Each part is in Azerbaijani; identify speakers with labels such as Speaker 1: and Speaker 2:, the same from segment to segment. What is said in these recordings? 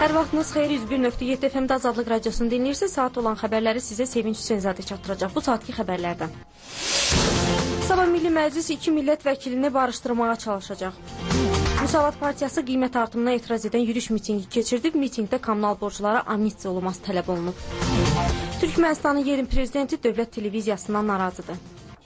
Speaker 1: Hər vaxtınız xeyir, 101.7 FM-də Azadlıq Radiosunu dinləyirsiniz. Saat olan xəbərləri sizə Sevinç Hüseynzadə çatdıracaq. Bu saatki xəbərlərdən. Sabah Milli Məclis 2 millət vəkilini barışdırmağa çalışacaq. Müsavat Partiyası qiymət artımına etiraz edən yürüyüş mitingi keçirdib. Mitingdə kommunal borclara amnistiya olunması tələb olunub. Türkmənistanın yerin prezidenti Dövlət Televiziyasından narazıdır.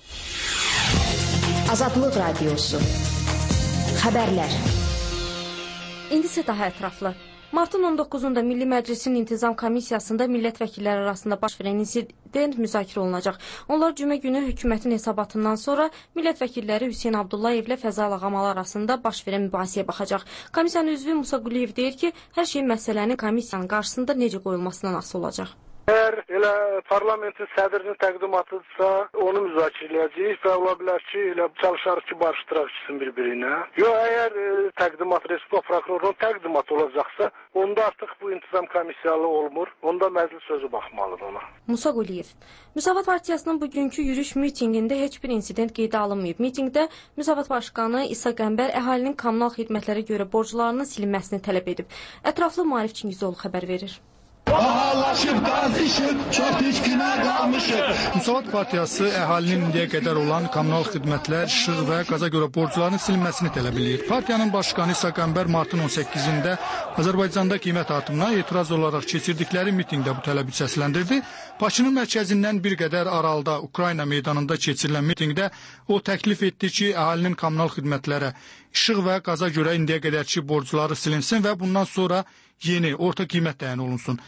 Speaker 2: Azadlıq Radiosu. Xəbərlər.
Speaker 1: İndi isə daha ətraflı. Martın 19-da Milli Məclisin İntizam Komissiyasında millət vəkilləri arasında baş verən insident müzakirə olunacaq. Onlar cümə günü hökumətin hesabatından sonra millət vəkilləri Hüseyn Abdullayevlə Fəzal Ağamalı arasında baş verən mübahisəyə baxacaq. Komissiyanın üzvü Musa Quliyev deyir ki, hər şey məsələnin komissiyanın qarşısında necə qoyulmasından asılı olacaq.
Speaker 3: Əgər elə parlamentin sədrinin təqdimatıdırsa, onu müzakirə edəcəyik və ola bilər ki, elə çalışarıq ki, barışdıraq ikisini bir-birinə. Yox, əgər təqdimat Respublika prokurorunun təqdimatı olacaqsa, onda artıq bu intizam komissiyalı olmur. Onda məclis sözü baxmalıdır ona.
Speaker 1: Musa Quliyev. Müsavat Partiyasının bugünkü yürüyüş mitingində heç bir insident qeydə alınmayıb. Mitingdə Müsavat Başqanı İsa Qəmbər əhalinin kommunal xidmətlərə görə borclarının silinməsini tələb edib. Ətraflı Maarif Çingizoğlu xəbər verir.
Speaker 4: Bahalaşıb, qazışıb, çox düşkünə qalmışıq.
Speaker 5: Müsavat Partiyası əhalinin indiyə qədər olan kommunal xidmətlər, işıq və qaza görə borclarının silinməsini tələb edir. Partiyanın başqanı İsa Qəmbər martın 18-də Azərbaycanda qiymət artımına etiraz olaraq keçirdikləri mitingdə bu tələbi səsləndirdi. Bakının mərkəzindən bir qədər aralıda Ukrayna meydanında keçirilən mitingdə o təklif etdi ki, əhalinin kommunal xidmətlərə, işıq və qaza görə indiyə qədərki borcları silinsin və bundan sonra yeni orta qiymət təyin olunsun.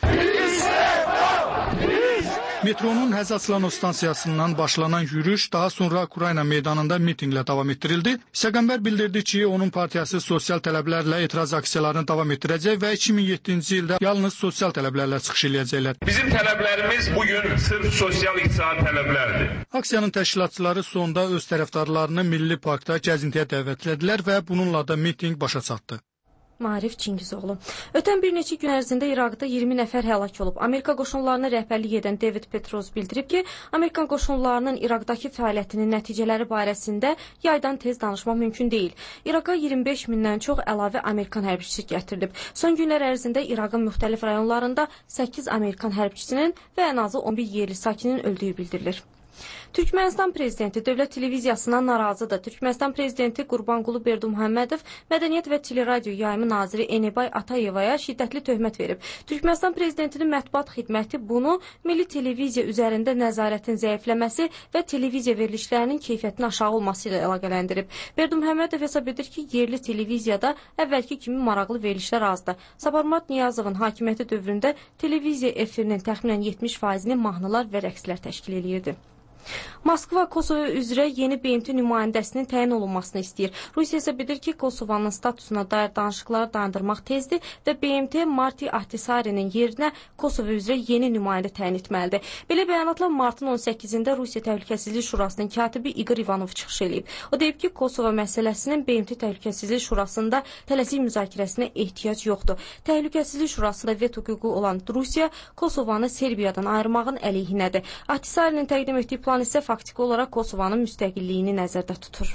Speaker 5: Metronun Həzaslanov stansiyasından başlanan yürüyüş daha sonra Ukrayna meydanında mitinqlə davam etdirildi. İsa Qəmbər bildirdi ki, onun partiyası sosial tələblərlə etiraz aksiyalarını davam etdirəcək və 2007-ci ildə yalnız sosial tələblərlə çıxış eləyəcəklər.
Speaker 6: Bizim tələblərimiz bugün sırf sosial-iqtisadi tələblərdir.
Speaker 5: Aksiyanın təşkilatçıları sonda öz tərəfdarlarını Milli Parkda gəzintiyə dəvət etdilər və bununla da mitinq başa çatdı.
Speaker 1: Maarif Çingizoğlu. Ötən bir neçə gün ərzində İraqda 20 nəfər həlak olub. Amerika qoşunlarına rəhbərlik edən David Petroz bildirib ki, Amerikan qoşunlarının İraqdakı fəaliyyətinin nəticələri barəsində yaydan tez danışmaq mümkün deyil. İraqa 25 mindən çox əlavə Amerikan hərbçisi gətirilib. Son günlər ərzində İraqın müxtəlif rayonlarında 8 Amerikan hərbçisinin və ən azı 11 yerli sakinin öldüyü bildirilir. Türkmənistan prezidenti Dövlət Televiziyasından narazıdır. Türkmənistan prezidenti Qurbanqulu Berdimuhamedov Mədəniyyət və Teleradio Yayımı naziri Enebay Atayevaya şiddətli töhmət verib. Türkmənistan prezidentinin mətbuat xidməti bunu milli televiziya üzərində nəzarətin zəifləməsi və televiziya verilişlərinin keyfiyyətinin aşağı olması ilə əlaqələndirib. Berdimuhamedov hesab edir ki, yerli televiziyada əvvəlki kimi maraqlı verilişlər azdır. Saparmat Niyazovun hakimiyyəti dövründə televiziya efirinin təxminən 70%-ni mahnılar və rəqslər təşkil edirdi. Moskva Kosovo üzrə yeni BMT nümayəndəsinin təyin olunmasını istəyir. Rusiya isə bilir ki, Kosovanın statusuna dair danışıqları dayandırmaq tezdir və BMT Marti Ahtisari'nin yerinə Kosovo üzrə yeni nümayəndə təyin etməlidir. Belə bəyanatla martın 18-də Rusiya Təhlükəsizlik Şurasının katibi Igor Ivanov çıxış edib. O deyib ki, Kosovo məsələsinin BMT Təhlükəsizlik Şurasında tələsik müzakirəsinə ehtiyac yoxdur. Təhlükəsizlik Şurasında veto hüququ olan Rusiya Kosovanı Serbiyadan ayırmağın əleyhinədir. Ahtisari'nin təqdim etdiyi plan isə faktiki olaraq Kosovanın müstəqilliyini nəzərdə tutur.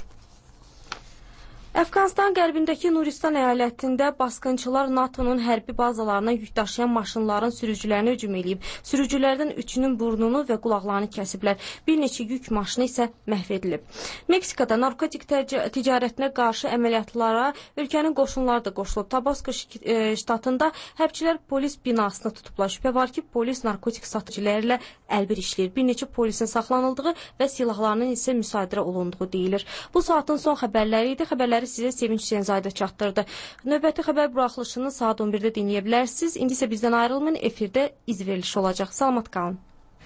Speaker 1: Əfqanistan qərbindəki Nuristan əyalətində basqınçılar NATO'nun hərbi bazalarına yük daşıyan maşınların sürücülərinə hücum edib. Sürücülərdən 3-ünün burnunu və qulaqlarını kəsiblər. Bir neçə yük maşını isə məhv edilib. Meksikada narkotik ticarətinə qarşı əməliyyatlara ölkənin qoşunları da qoşulub. Tabasco ştatında hərbçilər polis binasını tutublar. Şübhə var ki, polis narkotik satıcılarla əlbir işləyir. Bir neçə polisin saxlanıldığı və silahlarının isə müsadirə olunduğu deyilir. Bu saatın son xəbərləri idi. Xəbərləri sizə Sevinç Hüseynzadə çatdırdı. Növbəti xəbər buraxılışını saat 11-də dinləyə bilərsiniz. İndi isə bizdən ayrılmayın, efirdə iz verilişi olacaq. Salamat qalın.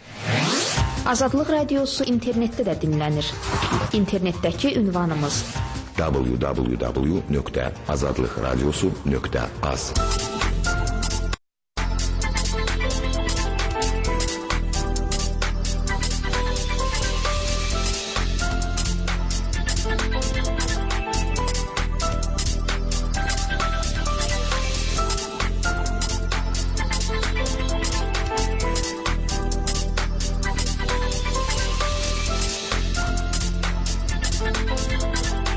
Speaker 2: Azadlıq Radiosu internetdə də dinlənir. İnternetdəki ünvanımız www.azadlıqradiosu.az.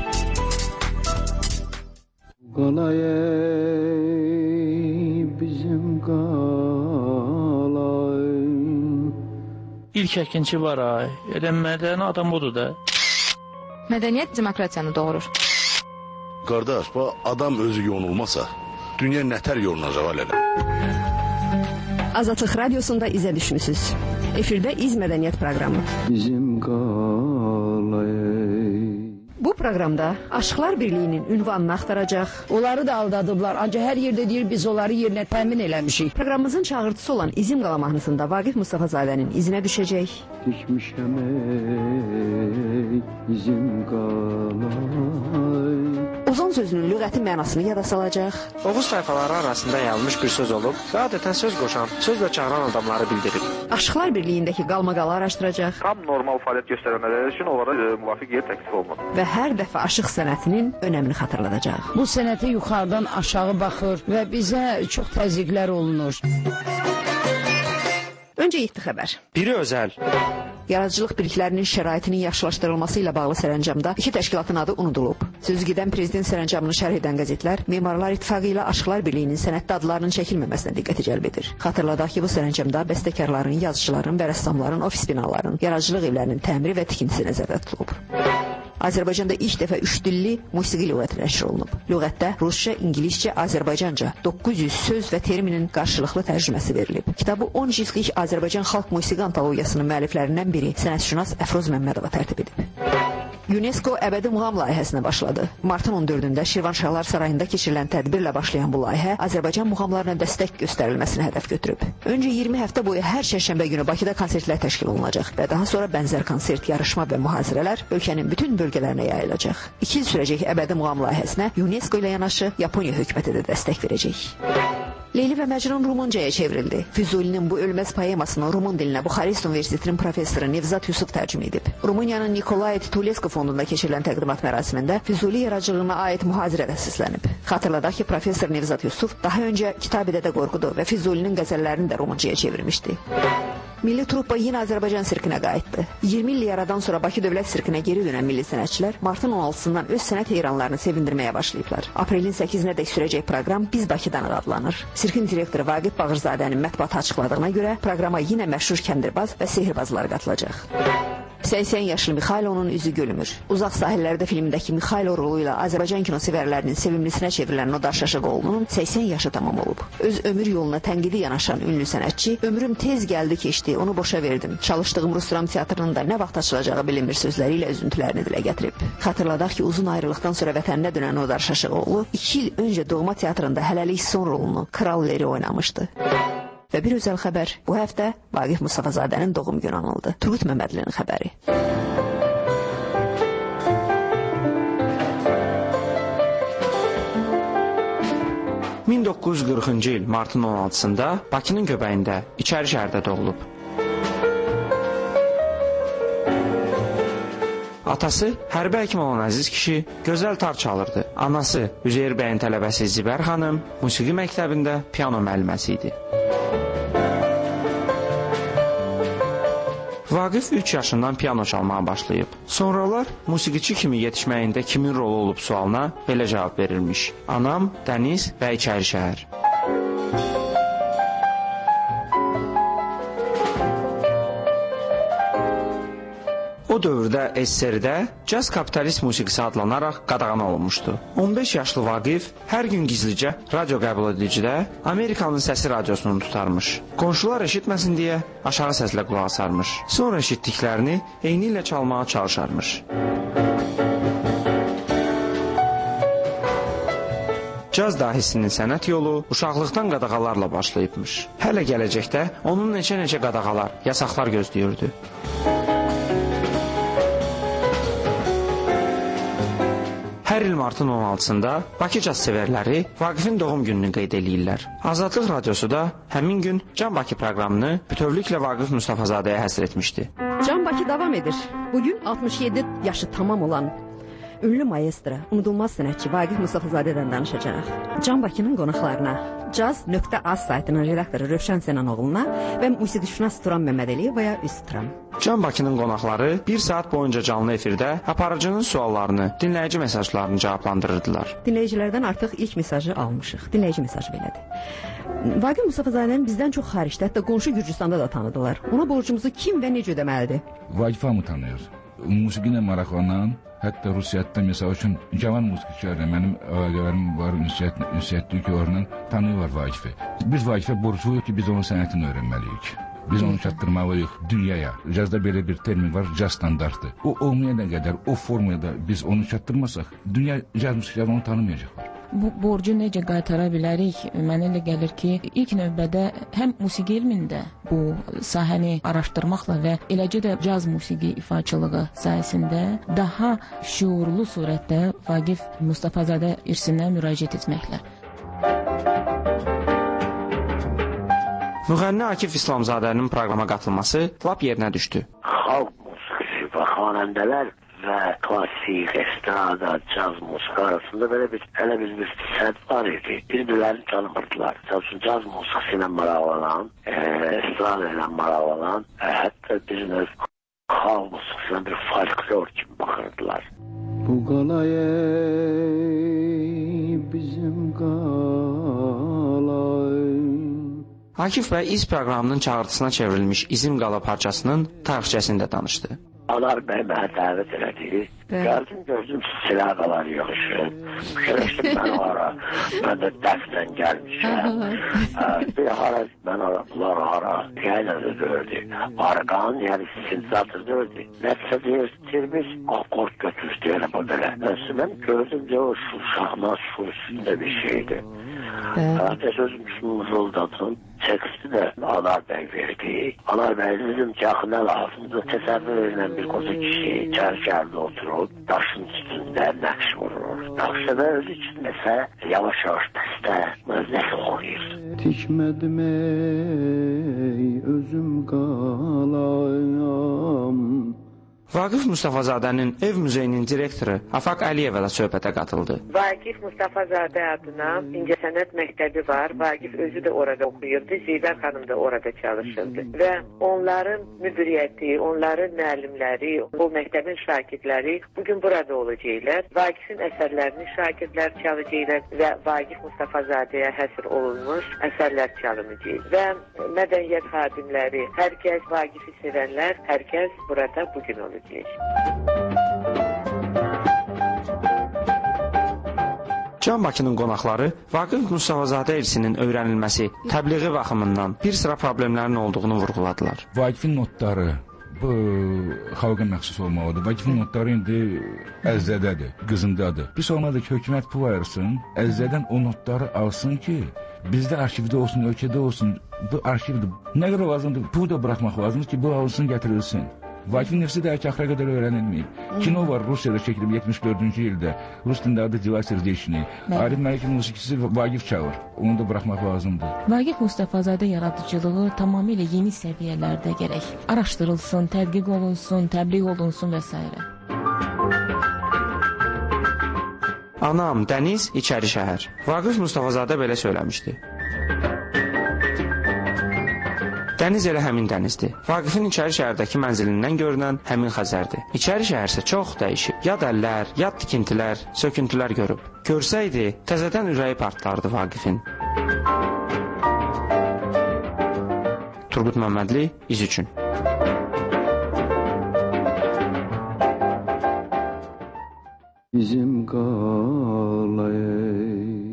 Speaker 7: Qalay bizim İlk əkinçi var ay. Elə mədəni adam budur da.
Speaker 8: Mədəniyyət demokratiyanı doğurur.
Speaker 4: Qardaş, bu adam özü yonulmasa, dünya nətər yolunacaq alələ?
Speaker 9: Azadlıq Radiosunda izə düşmüsünüz. Efirdə İz Mədəniyyət proqramı. Bizim Bu proqramda Aşıqlar Birliyinin ünvanını axtaracaq.
Speaker 10: Onları da aldadıblar. Ancaq hər yerdə deyir biz onları yerinə təmin eləmişik.
Speaker 9: Proqramımızın çağırtısı olan İzim Qala mahnısında Vaqif Mustafazadənin izinə düşəcək.
Speaker 11: Dikmişəm ey İzim qalay.
Speaker 9: Ozan sözünün lüğəti mənasını yada salacaq.
Speaker 12: Oğuz tayfaları arasında yayılmış bir söz olub və adətən söz qoşan, sözlə çağıran adamları bildirir.
Speaker 9: Aşıqlar Birliyindəki qalmaqalı araşdıracaq.
Speaker 13: Tam normal fəaliyyət göstərənlər üçün onlara müvafiq yer təklif olunur.
Speaker 9: Və hər dəfə aşıq sənətinin önəmini xatırladacaq.
Speaker 10: Bu sənəti yuxarıdan aşağı baxır və bizə çox təzyiqlər olunur.
Speaker 9: Öncə 7 xəbər.
Speaker 12: Biri özəl.
Speaker 9: Yaradıcılıq birliklərinin şəraitinin yaxşılaşdırılması ilə bağlı sərəncamda 2 təşkilatın adı unudulub. Sözü gedən prezident sərəncamını şərh edən qəzetlər Memarlar İttifaqı ilə Aşıqlar Birliyinin sənəddə adlarının çəkilməməsinə diqqəti cəlb edir. Xatırladaq ki, bu sərəncamda bəstəkarların, yazıçıların və rəssamların ofis binalarının, yaradıcılıq evlərinin təmiri və tikintisi nəzərdə tutulub. Azərbaycanda ilk dəfə 3 dilli musiqi lüğəti nəşr olunub. Lüğətdə rusca, ingiliscə, azərbaycanca 900 söz və terminin qarşılıqlı tərcüməsi verilib. Kitabı 10 cildlik Azərbaycan xalq musiqi antologiyasının müəlliflərindən biri sənətşünas Əfroz Məmmədova tərtib edib. UNESCO əbədi muğam layihəsinə başladı. Martın 14-də Şirvanşahlar Sarayında keçirilən tədbirlə başlayan bu layihə Azərbaycan muğamlarına dəstək göstərilməsini hədəf götürüb. Öncə 20 həftə boyu hər şərşənbə günü Bakıda konsertlər təşkil olunacaq və daha sonra bənzər konsert, yarışma və mühazirələr ölkənin bütün bölgələrinə yayılacaq. 2 il sürəcək əbədi muğam layihəsinə UNESCO ilə yanaşı Yaponiya hökuməti də dəstək verəcək. Leyli və Məcnun Rumuncaya çevrildi. Füzulinin bu ölməz poemasını Rumun dilinə Buxarest Universitetinin professoru Nevzat Yusuf tərcümə edib. Rumıniyanın Nikolay Titulesko fondunda keçirilən təqdimat mərasimində Füzuli yaradıcılığına aid mühazirə də səslənib. Xatırladaq ki, professor Nevzat Yusuf daha öncə Kitabi-Dədə Qorqudu və Füzulinin qəzəllərini də Rumuncaya çevirmişdi. Milli truppa yenə Azərbaycan sirkinə qayıtdı. 20 il yaradan sonra Bakı Dövlət Sirkinə geri dönən milli sənətçilər martın 16-sından öz sənət heyranlarını sevindirməyə başlayıblar. Aprelin 8-nə dək sürəcək proqram Biz Bakıdan adlanır. Sirkin direktoru Vaqif Bağırzadənin mətbuata açıqladığına görə proqrama yenə məşhur kəndirbaz və sehirbazlar qatılacaq. 80 yaşlı Mixaylovun üzü gülmür. Uzaq sahillərdə filmindəki Mixaylov rolu ilə Azərbaycan kinosevərlərinin sevimlisinə çevrilən Nodar Şaşagoğlu'nun 80 yaşı tamam olub. Öz ömür yoluna tənqidi yanaşan ünlü sənətçi, ömrüm tez gəldi keçdi, onu boşa verdim. Çalışdığım Rus dram teatrının da nə vaxt açılacağı bilinmir sözləri ilə üzüntülərini dilə gətirib. Xatırladaq ki, uzun ayrılıqdan sonra vətəninə dönən Nodar Şaşagoğlu 2 il öncə Doğma teatrında hələlik son rolunu Kral Leri oynamışdı. Və bir özəl xəbər, bu həftə Vaqif Mustafazadənin doğum günü anıldı. Turgut Məmmədlinin xəbəri.
Speaker 12: ...1940-cı il martın 16-sında Bakının göbəyində, İçəri şəhərdə doğulub. Atası hərbi həkim olan Əziz kişi gözəl tar çalırdı. Anası Üzeyir bəyin tələbəsi Zibər xanım musiqi məktəbində piano müəlliməsi idi. Vaqif 3 yaşından piano çalmağa başlayıb. Sonralar musiqiçi kimi yetişməyində kimin rolu olub sualına belə cavab verilmiş. Anam, dəniz və İçəri şəhər. O dövrdə SSR-də caz kapitalist musiqisi adlanaraq qadağan olunmuşdu. 15 yaşlı Vaqif hər gün gizlicə radio qəbul edicidə Amerikanın səsi radiosunu tutarmış. Qonşular eşitməsin deyə aşağı səslə qulaq asarmış. Sonra eşitdiklərini eyni ilə çalmağa çalışarmış. Caz dahisinin sənət yolu uşaqlıqdan qadağalarla başlayıbmış. Hələ gələcəkdə onun neçə qadağalar, yasaqlar gözləyirdi. Hər il martın 16-sında Bakı caz sevərləri Vaqifin doğum gününü qeyd edirlər. Azadlıq radiosu da həmin gün Can Bakı proqramını bütövlüklə Vaqif Mustafazadəyə həsr etmişdi.
Speaker 9: Can Bakı davam edir. Bugün 67 yaşı tamam olan ünlü maestro, unudulmaz sənətçi Vaqif Mustafazadədən danışacağıq. Can Bakının qonaqlarına, Caz.az saytının redaktoru Rövşən Sənanoğluna və musiqişünas Turan Məmmədəliyevaya üz tuturam.
Speaker 12: Can Bakının qonaqları 1 saat boyunca canlı efirdə aparıcının suallarını, dinləyici mesajlarını cavablandırırdılar.
Speaker 9: Dinləyicilərdən artıq ilk mesajı almışıq. Dinləyici mesajı belədir. Vaqif Mustafazadəni bizdən çox xaricdə, hətta qonşu Gürcüstanda da tanıdılar. Ona borcumuzu kim və necə ödəməlidir?
Speaker 14: Vaqif hamı tanıyır. Musiqi ilə maraqlanan, hətta Rusiyyada məsəl üçün cavan musiqiçilərlə mənim əlaqələrim var, ünsiyyətli ülkələrlə tanıyırlar Vaqifi. Biz Vaqifə borcluyuq ki, biz onun sənətini öyrənməliyik. Biz onu çatdırmalıyıq dünyaya. Cazda belə bir termin var, caz standartı. O olmayana qədər, o formada biz onu çatdırmasaq, dünya caz musiqiçiləri onu tanımayacaqlar.
Speaker 15: Bu borcu necə qaytara bilərik? Mənə elə gəlir ki, ilk növbədə həm musiqi elmində bu sahəni araşdırmaqla və eləcə də caz musiqi ifaçılığı sahəsində daha şuurlu surətdə Vaqif Mustafazadə irsinə müraciət etməklə.
Speaker 12: Müğənni Akif İslamzadənin proqrama qatılması lap yerinə düşdü.
Speaker 16: Xalq musiqisi və xanəndələr və klassik, estrada, caz musiqi arasında belə bir sədd var idi. Bir-birlərini tanımırdılar. Caz musiqisi ilə maraqlanan, estrada ilə maraqlanan, hətta bir növ xalq musiqisindən bir folklor kimi baxırdılar.
Speaker 11: Bu qalaya bizim qalay.
Speaker 12: Akif bəy İz proqramının çağırtısına çevrilmiş İzim qala parçasının tarixçəsində danışdı.
Speaker 16: Anar bəy mənə dəvət elədi. Gördüm silahlar yığışır. Fikirləşdim mən hara. Mən də dəfnən gəlmişəm. Bir hara mən bunlar hara. Yayla da gördü. Arqan yəni sinzatı gördü. Nəsə deyirmiş, akord götürdü elə bu belə. Mən gördüm ki o şahmat su üstündə bir şeydi. Sözüm mızıldadım. Teksti də Anar bəy verdi. Anar bəy dedim ki, axı nə lazımdır? Təsəvvür edilən bir qoca kişi kərkərdə oturub, daşın üstündə nəqş vurur. Naxşədə özü üçün nəsə yavaş-yavaş bəstə məzləh oxuyur.
Speaker 11: Tikmədim ey, özüm qalayam.
Speaker 12: Vaqif Mustafazadənin ev muzeyinin direktoru Afaq Əliyevə də söhbətə qatıldı.
Speaker 17: Vaqif Mustafazadə adına İncəsənət məktəbi var. Vaqif özü də orada oxuyurdu. Zeyber xanım da orada çalışırdı. Və onların müdiriyyəti, onların müəllimləri, bu məktəbin şagirdləri bugün burada olacaqlar. Vaqifin əsərlərini şagirdlər çalacaqlar və Vaqif Mustafazadəyə həsr olunmuş əsərlər çalınacaq. Və mədəniyyət xadimləri, hər kəs Vaqifi sevənlər, hər kəs burada bugün olacaq.
Speaker 12: Can Bakının qonaqları Vaqif Mustafazadə irsinin öyrənilməsi, təbliği baxımından bir sıra problemlərin olduğunu vurğuladılar.
Speaker 14: Vaqifin notları bu xalqa məxsus olmalıdır. Vaqifin notları indi Əzzədədir, qızındadır. Biz olmadı ki, hökumət pul ayırsın, Əzzədən o notları alsın ki, bizdə arşivdə olsun, ölkədə olsun, bu arşivdir. Nə qədər lazımdır, pul da buraxmaq lazımdır ki, bu alsın, gətirilsin. Vaqifin nefsi də axıra qədər öyrənilməyib. Kino var Rusiyada çəkilib 74-cü ildə. Rus dilində adı Dila Serdeçni. Arif Məlikov musiqisi Vaqif çalır. Onu da buraxmaq lazımdır.
Speaker 15: Vaqif Mustafazadə yaradıcılığı tamamilə yeni səviyyələrdə gərək araşdırılsın, tədqiq olunsun, təbliğ olunsun və s.
Speaker 12: Anam, dəniz, içəri şəhər. Vaqif Mustafazadə belə söyləmişdi. Dəniz elə həmin dənizdir. Vaqifin içəri şəhərdəki mənzilindən görünən həmin Xəzərdir. İçəri şəhər isə çox dəyişib. Yad əllər, yad tikintilər, söküntülər görüb. Görsəydi, təzədən ürəyi partlardı Vaqifin. Turqut Məmmədli, İz üçün.
Speaker 11: Bizim qalay.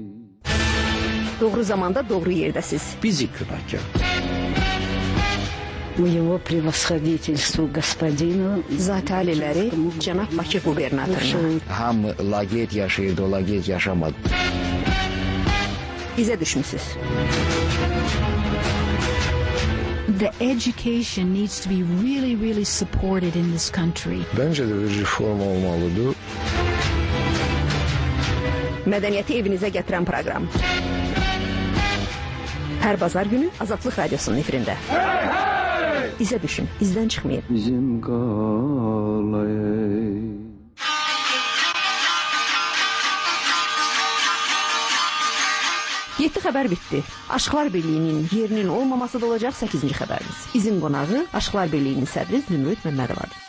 Speaker 9: Doğru zamanda, doğru yerdəsiz.
Speaker 11: Bizi kırakar.
Speaker 10: Моего превосходительству господину
Speaker 9: Zati aliləri cənab Bakı qubernatoruna.
Speaker 18: Hamı laqeyd yaşayırdı, o laqeyd yaşamadı.
Speaker 9: İzə düşmüsünüz.
Speaker 19: The education needs to be really, really supported in this country.
Speaker 18: Bence de bir reform olmalıdır.
Speaker 9: Mədəniyyəti evinizə gətirən proqram. Hər bazar günü Azadlıq Radiosunun efirində. İzə düşün, izdən çıxmayın.
Speaker 11: Bizim qalay.
Speaker 9: 7 xəbər bitdi. Aşıqlar Birliyinin yerinin olmaması da olacaq 8-ci xəbərimiz. İzin qonağı Aşıqlar Birliyinin sədri Zümrüd Məmmədovadır.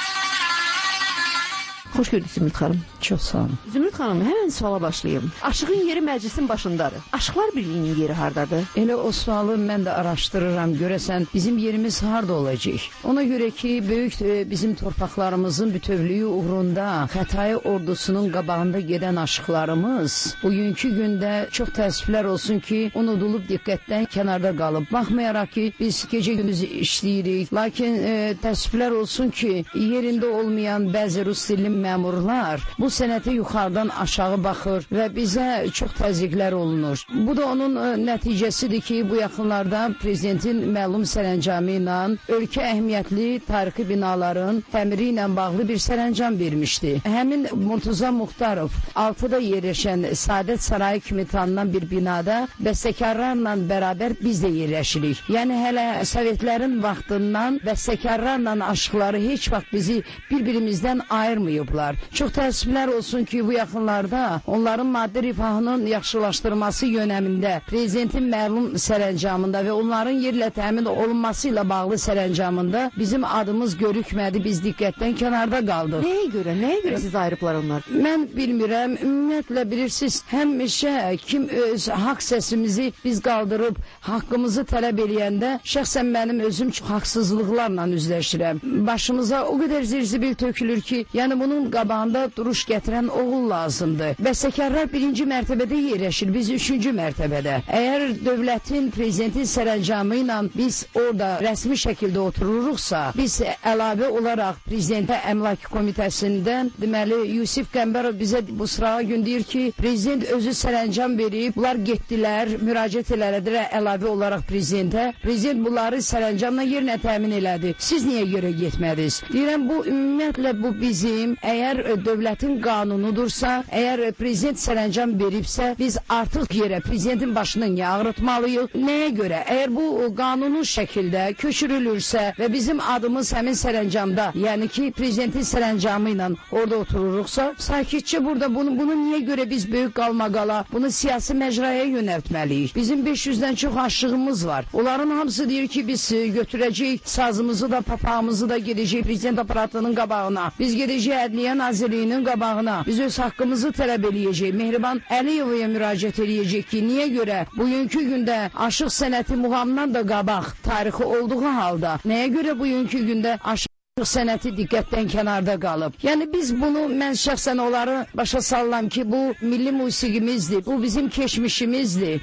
Speaker 9: Xoş gördük Zümrüd xanım.
Speaker 10: Çox sağ olun.
Speaker 9: Zümrüd xanım, həmən suala başlayım. Aşığın yeri məclisin başındadır. Aşıqlar Birliyinin yeri hardadır?
Speaker 10: Elə o sualı mən də araşdırıram. Görəsən bizim yerimiz harda olacaq? Ona görə ki, böyük bizim torpaqlarımızın bütövlüyü uğrunda Xətai ordusunun qabağında gedən aşıqlarımız bugünkü gündə çox təəssüflər olsun ki, unudulub diqqətdən kənarda qalıb. Baxmayaraq ki, biz gecə-gündüz işləyirik. Lakin təəssüflər olsun ki, yerində olmayan bəzi rus dilli məmurlar bu sənətə yuxarıdan aşağı baxır və bizə çox təzyiqlər olunur. Bu da onun nəticəsidir ki, bu yaxınlarda prezidentin məlum sərəncamı ilə ölkə əhəmiyyətli tarixi binaların təmiri ilə bağlı bir sərəncam vermişdi. Həmin Murtuza Muxtarov 6-da yerləşən Saadət Sarayı kimi tanınan bir binada bəstəkarlarla bərabər biz də yerləşirik. Yəni hələ Sovetlərin vaxtından bəstəkarlarla aşıqları heç vaxt bizi bir-birimizdən ayırmayıb. Çox təəssüflər olsun ki, bu yaxınlarda onların maddi rifahının yaxşılaşdırılması yönəmində prezidentin məlum sərəncamında və onların yerlə təmin olunması ilə bağlı sərəncamında bizim adımız görükmədi, biz diqqətdən kənarda qaldıq.
Speaker 9: Nəyə görə siz ayrıblar onlar?
Speaker 10: Mən bilmirəm, ümumiyyətlə bilirsiniz, həmişə kim öz haqq səsimizi biz qaldırıb, haqqımızı tələb eləyəndə şəxsən mənim özüm çox haqsızlıqlarla üzləşirəm. Başımıza o qədər zirzibil tökülür ki, yəni bunun qabağında duruş gətirən oğul lazımdır. Bəstəkarlar 1-ci mərtəbədə yerləşir, biz 3-cü mərtəbədə. Əgər dövlətin, prezidentin sərəncamı ilə biz orada rəsmi şəkildə otururuqsa, biz əlavə olaraq prezidentə əmlak komitəsindən, deməli, Yusif Qəmbərov bizə bu sırağa gün deyir ki, prezident özü sərəncam verib, bunlar getdilər, müraciət elədilər əlavə olaraq prezidentə. Prezident bunları sərəncamla yerinə təmin elədi. Siz niyə görə getmədiniz? Deyirəm, bu ümumiyyətlə bu bizim, əgər dövlətin qanunudursa, əgər prezident sərəncam veribsə, biz artıq yerə prezidentin başını niyə ağrıtmalıyıq? Nəyə görə? Əgər bu qanuni şəkildə köçürülürsə və bizim adımız həmin sərəncamda, yəni ki, prezidentin sərəncamı ilə orada otururuqsa, sakitcə burada bunu niyə görə biz böyük qalmaqala, bunu siyasi məcraya yönəltməliyik? Bizim 500-dən çox aşığımız var. Onların hamısı deyir ki, biz götürəcəyik sazımızı da, papağımızı da gedəcəyik prezident aparatının qabağına. Biz gedəcəyik Ədliyyə Nazirliyinin qabağına. Biz öz haqqımızı tələb eləyəcək. Mehriban Əliyevaya müraciət eləyəcək ki, niyə görə bugünkü gündə aşıq sənəti muğamdan da qabaq tarixi olduğu halda, nəyə görə bugünkü gündə aşıq sənəti diqqətdən kənarda qalıb? Yəni biz bunu, mən şəxsən onları başa sallam ki, bu milli musiqimizdir, bu bizim keçmişimizdir.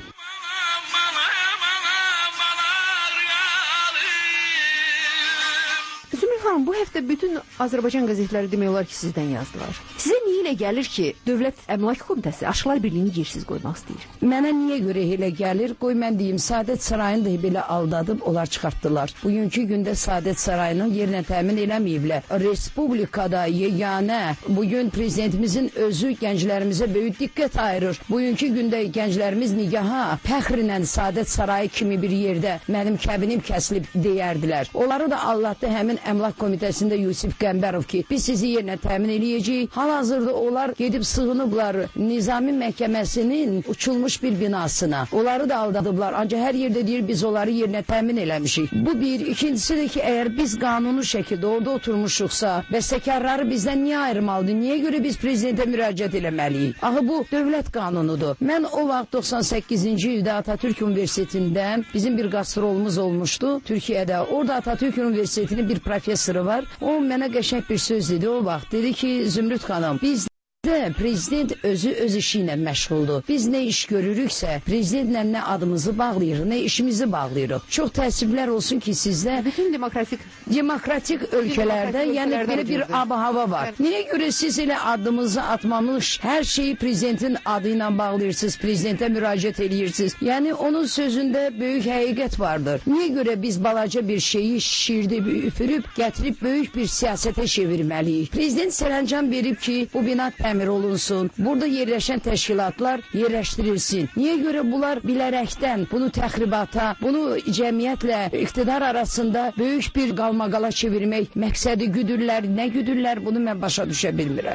Speaker 9: Xanım, bu həftə bütün Azərbaycan qəzetləri demək olar ki, sizdən yazdılar. Sizə niyə elə gəlir ki, Dövlət Əmlak Komitəsi Aşıqlar Birliyini yersiz qoymaq istəyir?
Speaker 10: Mənə niyə görə elə gəlir? Qoy mən deyim, Saadət Sarayını da belə aldadıb, onlar çıxartdılar. Bugünkü gündə Saadət Sarayını yerinə təmin eləməyiblər. Respublikada yeganə, bugün prezidentimizin özü gənclərimizə böyük diqqət ayırır. Bugünkü gündə gənclərimiz nigaha, fəxrlə Saadət Sarayı kimi bir yerdə mənim kəbinim kəsilib deyərdilər. Onları da Allah'ta həmin Əmlak Komitəsində Yusif Qəmbərov ki, biz sizi yerinə təmin eləyəcəyik. Hal-hazırda onlar gedib sığınıblar Nizami Məhkəməsinin uçulmuş bir binasına. Onları da aldadıblar. Ancaq hər yerdə deyir, biz onları yerinə təmin eləmişik. Bu bir. İkincisi də ki, əgər biz qanuni şəkildə orada oturmuşuqsa, bəstəkarları bizdən niyə ayırmalıdır? Niyə görə biz prezidentə müraciət eləməliyik? Axı bu dövlət qanunudur. Mən o vaxt 98-ci ildə Atatürk Universitetindən bizim bir qastrolumuz olmuşdu Türkiyədə. Orada Atatürk Universitetinin bir professoru var. O mənə qəşəng bir söz dedi o vaxt. Dedi ki, Zümrüd xanım, biz prezident özü öz işi ilə məşğuldur. Biz nə iş görürüksə, prezidentlə nə adımızı bağlayırıq, nə işimizi bağlayırıq. Çox təəssüflər olsun ki, sizdə
Speaker 9: bütün demokratik
Speaker 10: ölkələrdə yəni belə bir ab-hava var. Niyə görə siz elə adımızı atmamış, hər şeyi prezidentin adı ilə bağlayırsınız, prezidentə müraciət edirsiniz. Yəni onun sözündə böyük həqiqət vardır. Niyə görə biz balaca bir şeyi şişirdib, üfürüb, gətirib böyük bir siyasətə çevirməliyik? Prezident sərəncam verib ki, bu bina təmir olunsun. Burada yerləşən təşkilatlar yerləşdirilsin. Niyə görə bunlar bilərəkdən bunu təxribata, bunu cəmiyyətlə iqtidar arasında böyük bir qalmaqala çevirmək məqsədi güdürlər, nə güdürlər, bunu mən başa düşə bilmirəm.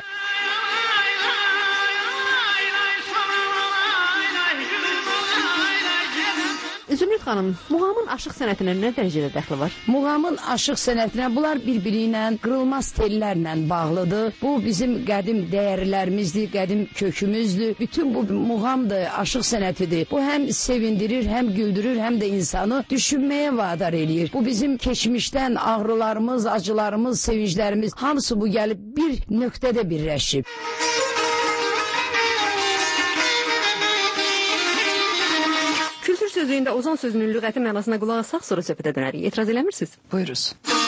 Speaker 9: Zümrüd xanım, muğamın aşıq sənətinə nə dərəcədə dəxli var?
Speaker 10: Muğamın aşıq sənətinə bunlar bir-biri ilə qırılmaz tellərlə bağlıdır. Bu bizim qədim dəyərlərimizdir, qədim kökümüzdür. Bütün bu muğamdır, aşıq sənətidir. Bu həm sevindirir, həm güldürür, həm də insanı düşünməyə vadar eləyir. Bu bizim keçmişdən ağrılarımız, acılarımız, sevinclərimiz hamısı bu gəlib bir nöqtədə birləşib.
Speaker 20: Kültür sözlüyündə Ozan sözünün lüğəti mənasına qulaq asaq, sonra söhbətə dönərik. Etiraz eləmirsiniz?
Speaker 9: Buyuruz.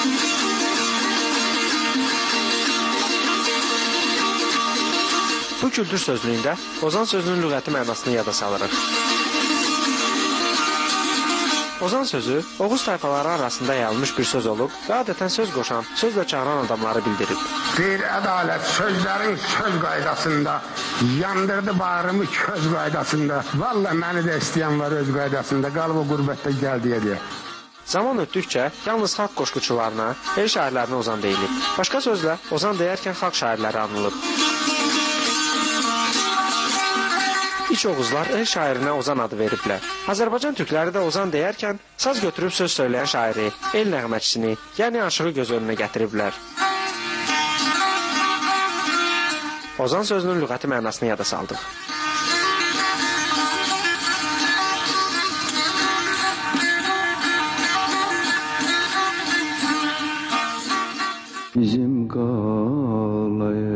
Speaker 12: Bu kültür sözlüyündə Ozan sözünün lüğəti mənasını yada salırıq. Ozan sözü Oğuz tayfaları arasında yayılmış bir söz olub və adətən söz qoşan, sözlə çağıran adamları bildirib.
Speaker 21: Deyir ədalət sözlərin söz qaydasında, yandırdı bağrımı köz qaydasında. Vallahi məni də istəyən var öz qaydasında, qalıb o qürbətdə gəl deyə.
Speaker 12: Zaman ötdükcə yalnız xalq qoşquçularına, el şairlərinə Ozan deyilib. Başqa sözlə Ozan deyərkən xalq şairləri anılıb. İç Oğuzlar el şairinə Ozan adı veriblər. Azərbaycan türkləri də Ozan deyərkən saz götürüb söz söyləyən şairi, el nəğməçisini, yəni aşığı göz önünə gətiriblər. Ozan sözünün lüğəti mənasını yada saldıq.
Speaker 11: Bizim qalay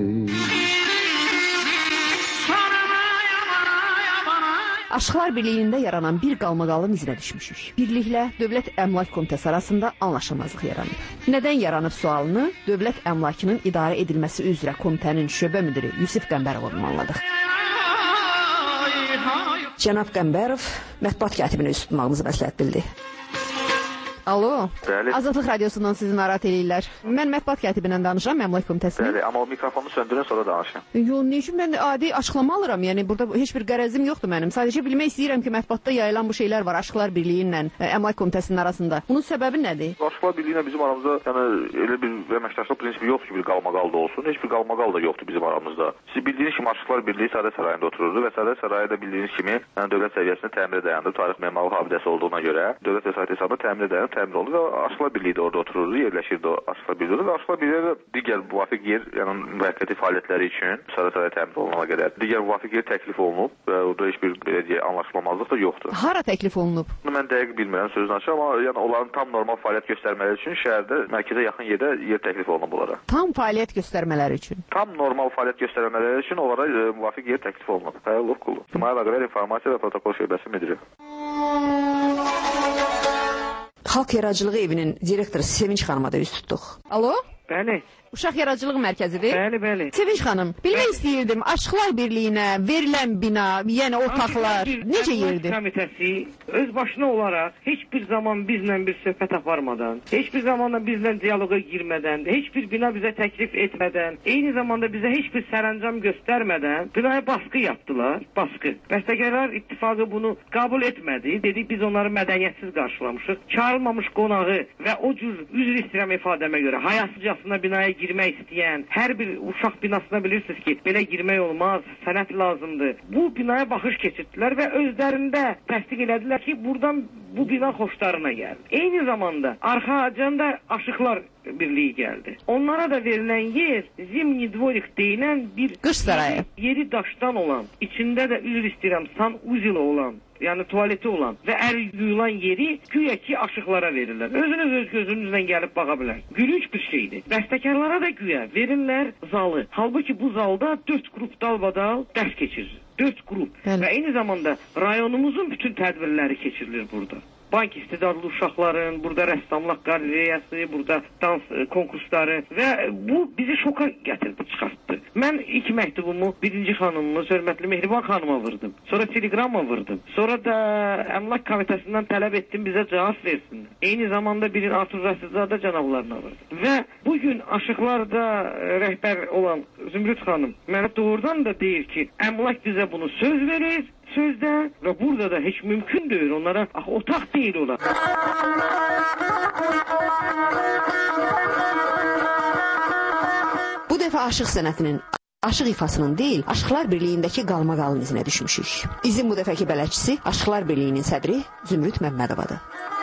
Speaker 9: Aşıqlar Birliyində yaranan bir qalmaqalın izinə düşmüşük. Birliklə Dövlət Əmlak Komitəsi arasında anlaşılmazlıq yaranıb. Nədən yaranıb sualını Dövlət Əmlakının idarə edilməsi üzrə komitənin şöbə müdiri Yusif Qəmbərovdan anladıq. Cənab Qəmbərov mətbuat katibinə üz tutmağınızı məsləhət bildi. Alo,
Speaker 13: Bəli.
Speaker 9: Azadlıq Radiosundan sizi narahat eləyirlər. Mən mətbuat katibindən danışıram, Əmlak Komitəsindən.
Speaker 13: Bəli, amma o mikrofonu söndürün, sonra danışın.
Speaker 9: Yox, nə üçün mən adi açıqlama alıram? Yəni burada heç bir qərəzim yoxdur mənim. Sadəcə bilmək istəyirəm ki, mətbuatda yayılan bu şeylər var Aşıqlar Birliyi ilə Əmlak Komitəsinin arasında. Bunun səbəbi nədir?
Speaker 13: Aşıqlar Birliyi ilə bizim aramızda yəni elə bir əməkdaşlıq prinsipi yoxdur ki, bir qalmaqal da olsun. Heç bir qalmaqal da yoxdur bizim aramızda. Siz bildiyiniz kimi Aşıqlar Birliyi Səadət Sarayında otururdu və Səadət Sarayı da bildiyiniz kimi yəni dövlət səviyyəsində təmirə dayanır. Tarix memarlıq abidəsi olduğuna görə dövlət vəsaiti hesabında təmirə dayanır, təmir olunur və Aşıqlar Birliyi də orada otururdu, yerləşirdi o Aşıqlar Birliyi və Aşıqlar Birliyi də digər müvafiq yer, yəni müvəqqəti fəaliyyətləri üçün Səadət Sarayı təmir olunana qədər digər müvafiq yer təklif olunub və orada heç bir belə deyə anlaşılmazlıq da yoxdur.
Speaker 9: Hara təklif olunub?
Speaker 13: Mən dəqiq bilmirəm sözünü açıq, amma yəni onların tam normal fəaliyyət göstərmələri üçün şəhərdə mərkəzə yaxın yerdə yer təklif olunub onlara.
Speaker 9: Tam fəaliyyət göstərmələri üçün.
Speaker 13: Tam normal fəaliyyət göstərmələri üçün onlara müvafiq yer təklif olunub. Xeyirli qulu. İctimai əlaqələr informasiya və protokol şöbəsi müdiri.
Speaker 9: Xalq Yaradıcılığı Evinin direktoru Sevinç xanıma da üz tutduq. Alo?
Speaker 22: Bəli.
Speaker 9: Uşaq Yaradıcılıq Mərkəzidir.
Speaker 22: Bəli.
Speaker 9: Sevinç xanım, bilmək istəyirdim, Aşıqlar Birliyinə verilən bina, yəni otaqlar necə yerdir?
Speaker 22: Komitəsi öz başına olaraq heç bir zaman bizlə bir söhbət aparmadan, heç bir zamanda bizlə diyaloqa girmədən, heç bir bina bizə təklif etmədən, eyni zamanda bizə heç bir sərəncam göstərmədən binaya baskı yaptılar. Baskı. Bəstəkarlar İttifaqı bunu qəbul etmədi. Dedik biz onları mədəniyyətsiz qarşılamışıq. Çağırılmamış qonağı və o cür üzr istəyirəm ifadəmə görə hayasızcasına binaya girmək istəyən hər bir uşaq binasına bilirsiniz ki, belə girmək olmaz, sənət lazımdır. Bu binaya baxış keçirdilər və özlərində təsdiq elədilər ki, buradan bu bina xoşlarına gəldi. Eyni zamanda arxacında Aşıqlar Birliyi gəldi. Onlara da verilən yer Zimni Dvorik deyilən bir
Speaker 9: qış sarayı.
Speaker 22: Yeri daşdan olan, içində də üzr istəyirəm sanuzil olan, yəni tualeti olan və əl yuyulan yeri güya ki aşıqlara verirlər. Özünüz öz gözünüzlə gəlib baxa bilər. Gülünç bir şeydir. Bəstəkarlara da güya verirlər zalı. Halbuki bu zalda 4 qrup dalbadal dərs keçirir. 4 qrup. Və eyni zamanda rayonumuzun bütün tədbirləri keçirilir burada. Bank istedadlı uşaqların, burada rəssamlıq qalereyası, burada dans konkursları və bu bizi şoka gətirdi, çıxartdı. Mən ilk məktubumu birinci xanımımız, hörmətli Mehriban xanıma vurdım. Sonra telegrama vurdum. Sonra da Əmlak Komitəsindən tələb etdim bizə cavab versinlər. Eyni zamanda birin Artur Rəsulzadə cənablarına vurdum. Və bugün Aşıqlarda rəhbər olan Zümrüd xanım mənə doğrudan da deyir ki, Əmlak bizə bunu söz verir. Sözdə və burada da heç mümkün deyil onlara, otaq deyil olar.
Speaker 9: Bu dəfə aşıq sənətinin Aşıq ifasının deyil, Aşıqlar Birliyindəki qalmaqalın izinə düşmüşük. İzin bu dəfəki bələdçisi Aşıqlar Birliyinin sədri Zümrüd Məmmədovadır.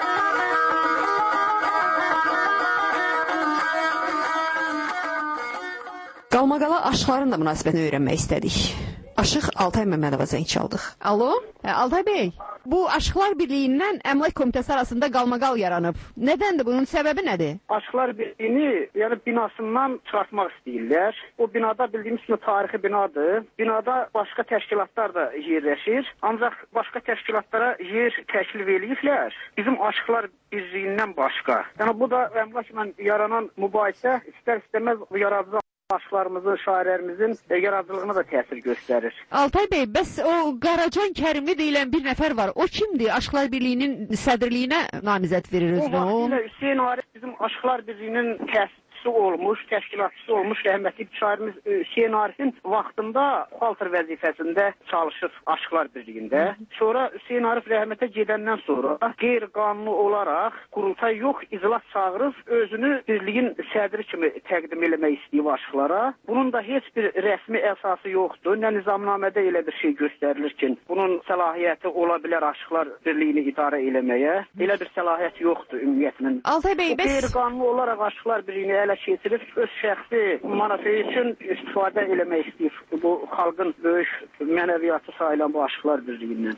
Speaker 9: Qalmaqala aşıqların da münasibətini öyrənmək istədik. Aşıq Altay Məmmədova zəng çaldıq.
Speaker 3: Alo, Altay bəy, bu Aşıqlar Birliyindən Əmlak Komitəsi arasında qalmaqal yaranıb. Nədəndir, bunun səbəbi nədir?
Speaker 6: Aşıqlar Birliyini binasından çıxartmaq istəyirlər. O binada bildiyimiz kimi tarixi binadır. Binada başqa təşkilatlar da yerləşir. Ancaq başqa təşkilatlara yer təklif eləyiblər. Bizim Aşıqlar Birliyindən başqa. Yəni bu da əmlakla yaranan mübahisə istər-istəməz yaradıcı aşıqlarımızın, şairlərimizin yaradıcılığına da təsir göstərir.
Speaker 3: Altay bəy, bəs o Qaracan Kərimli deyilən bir nəfər var. O kimdir? Aşıqlar Birliyinin sədrliyinə namizəd verir özünə.
Speaker 6: O vaxtilə Hüseyin Arif bizim Aşıqlar Birliyinin olmuş, təşkilatçısı olmuş rəhmətli şairimiz Hüseyin Arifin vaxtında xaltır vəzifəsində çalışır Aşıqlar Birliyində. Sonra Hüseyin Arif rəhmətə gedəndən sonra qeyri-qanuni olaraq qurultay yox, iclas çağırıb özünü birliyin sədri kimi təqdim eləmək istəyib aşıqlara. Bunun da heç bir rəsmi əsası yoxdur. Nə nizamnamədə elə bir şey göstərilir ki, bunun səlahiyyəti ola bilər Aşıqlar Birliyini idarə eləməyə. Elə bir səlahiyyət yoxdur ümumiyyətlə.
Speaker 3: Altay bəy, bəs
Speaker 6: qeyri-qanuni olaraq Aşıqlar Birliyini ələ keçirib öz şəxsi mənafeyi üçün istifadə eləmək istəyir. Bu xalqın böyük mənəviyyatı sayılan bu Aşıqlar Birliyindən.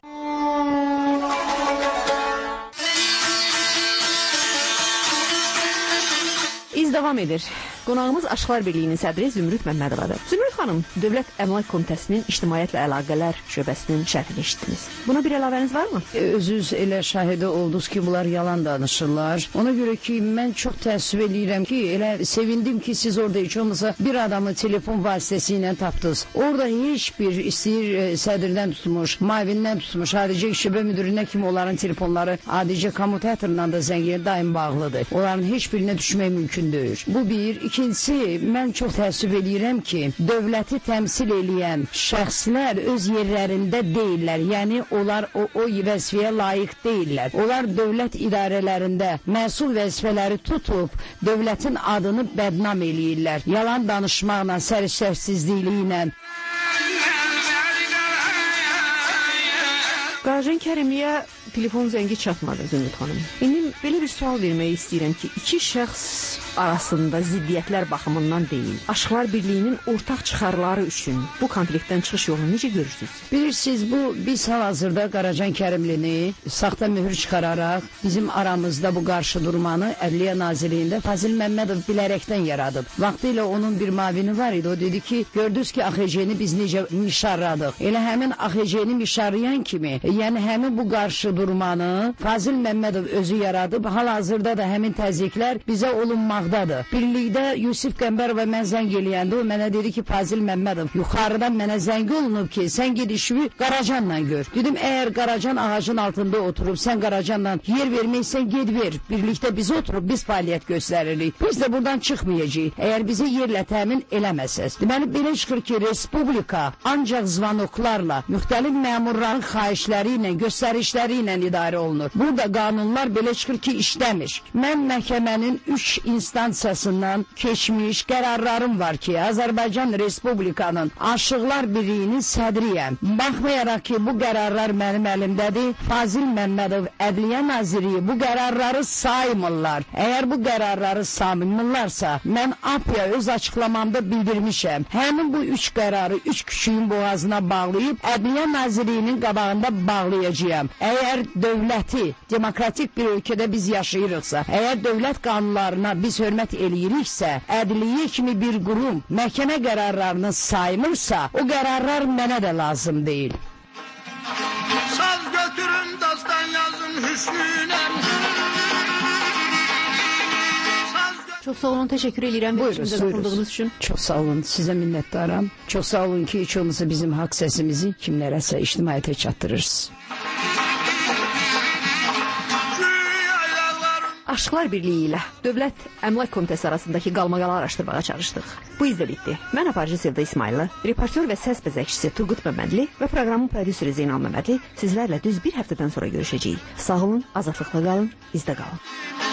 Speaker 3: İz davam edir. Qonağımız Aşıqlar Birliyinin sədri Zümrüd Məmmədovadır. Zümrüd xanım, Dövlət Əmlak Komitəsinin İctimaiyyətlə Əlaqələr şöbəsinin şərhini eşitdiniz. Buna bir əlavəniz varmı?
Speaker 10: Özünüz elə şahidi oldunuz ki, bunlar yalan danışırlar. Ona görə ki, mən çox təəssüf edirəm ki, elə sevindim ki, siz orada heç olmasa bir adamı telefon vasitəsilə tapdınız. Orada heç bir istəyir sədrdən tutmuş, mavindən tutmuş, xarici şöbə müdürünə kimi onların telefonları adicə kamu teatrından da zəngiyyə daim bağlıdır. Onların heç birinə düşmək mümkün deyil. Bu bir. İkincisi, mən çox təəssüf edirəm ki, dövləti təmsil eləyən şəxslər öz yerlərində deyirlər. Yəni, onlar o vəzifəyə layiq deyirlər. Onlar dövlət idarələrində məsul vəzifələri tutub, dövlətin adını bədnam eləyirlər. Yalan danışmaqla, səriştəsizliklə.
Speaker 3: Qaracan Kərimliyə telefon zəngi çatmadı Zümrüd xanım. İndi belə bir sual vermək istəyirəm ki, iki şəxs arasında ziddiyyətlər baxımından deyil, Aşıqlar Birliyinin ortaq çıxarları üçün bu konfliktdən çıxış yolunu necə görürsünüz?
Speaker 10: Bilirsiniz, biz hal-hazırda Qaracan Kərimlini saxta mühür çıxararaq bizim aramızda bu qarşı durmanı Ədliyyə Nazirliyində Fazil Məmmədov bilərəkdən yaradıb. Vaxtilə onun bir mavini var idi, o dedi ki, gördünüz ki, AXC-ni biz necə mişarladıq. Elə həmin AXC-ni mişarlayan kimi, yəni həmin bu qarşı durmanı Fazil Məmmədov özü yaradıb, hal-hazırda da həmin təzyiqlər bizə olunmaqdadır. Birlikdə Yusif Qəmbərova mən zəng eləyəndə o mənə dedi ki, Fazil Məmmədov, yuxarıdan mənə zəng olunub ki, sən gedişimi Qaracanla gör. Dedim, əgər Qaracan ağacın altında oturub, sən Qaracanla yer verməksən, ged ver. Birlikdə biz oturub, biz fəaliyyət göstəririk. Biz də buradan çıxmayacağıq, əgər bizi yerlə təmin eləməsəz. Deməli, belə çıxır ki, Respublika ancaq zvanoklarla, müxtəlif məmurların xahişləri ilə, göstərişləri ilə idarə olunur. Burada qanunlar belə çıxır ki, işləmir. Mən məhkəmənin 3 instansiyasından keçmiş qərarlarım var ki, Azərbaycan Respublikanın Aşıqlar Birliyinin sədriyəm. Baxmayaraq ki, bu qərarlar mənim əlimdədir, Fazil Məmmədov Ədliyyə Nazirliyi bu qərarları saymırlar. Əgər bu qərarları saymırlarsa, mən APya öz açıqlamamda bildirmişəm. Həmin bu 3 qərarı 3 küçüyün boğazına bağlayıb Ədliyyə Nazirliyinin qabağında bağlayacağım. Əgər dövləti, demokratik bir ölkədə biz yaşayırıqsa, əgər dövlət qanunlarına biz hörmət eləyiriksə, ədliyyə kimi bir qurum məhkəmə qərarlarını saymırsa, o qərarlar mənə də lazım deyil.
Speaker 23: Saz götürün, dastan yazın hüsnünə.
Speaker 3: Çox sağ olun, təşəkkür edirəm bizimizə qatıldığınız üçün.
Speaker 10: Çox sağ olun, sizə minnətdaram. Çox sağ olun ki, heç olmasa bizim haqq səsimizi kimlərəsə ictimaiyyətə çatdırırsınız.
Speaker 3: Aşıqlar Birliyi ilə Dövlət Əmlak Komitəsi arasındakı qalmaqalı araşdırmağa çalışdıq. Bu izlə bitdi. Mən aparıcı Sevda İsmayıllı, reportör və səs bəzəkçisi Turqut Məmmədli və proqramın prodüseri Zeynal Məmmədli sizlərlə düz bir həftədən sonra görüşəcəyik. Sağ olun, azadlıqla qalın, bizdə qalın.